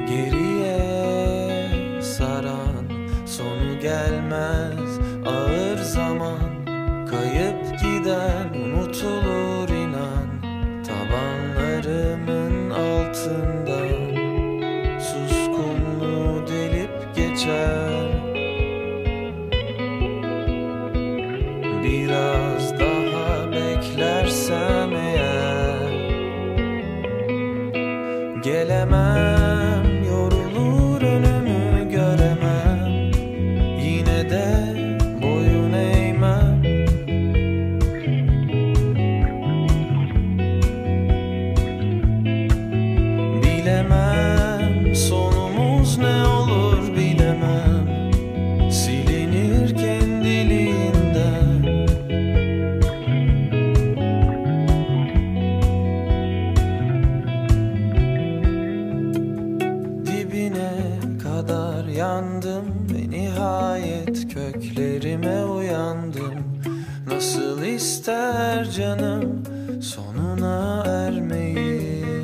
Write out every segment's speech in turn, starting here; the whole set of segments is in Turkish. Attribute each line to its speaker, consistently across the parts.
Speaker 1: Geriye saran sonu gelmez ağır zaman, kayıp giden unutulur inan. Tabanlarımın altından suskunluğu delip geçer. Biraz daha beklersem eğer gelemem, yorulur önümü göremem. Yine de boyun eğmem. Bilemem sonumuz ne olur, bilemem. Silinir kendiliğinden. Dibine kadar yandım ve nihayet köklerime uyandım. Nasıl ister canım sonuna ermeyi.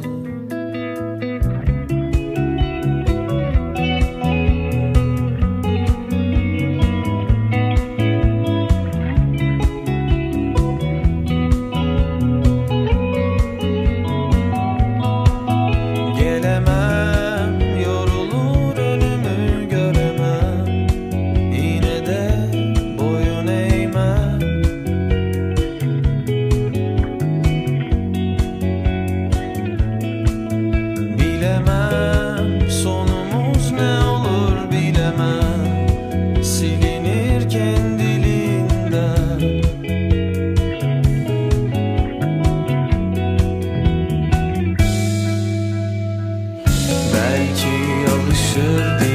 Speaker 1: Gelemem, yorulur önümü göremem. Yine de boyun eğmem. Bilemem sonumuz ne olur, bilemem. Silinir kendiliğinden. Belki alışır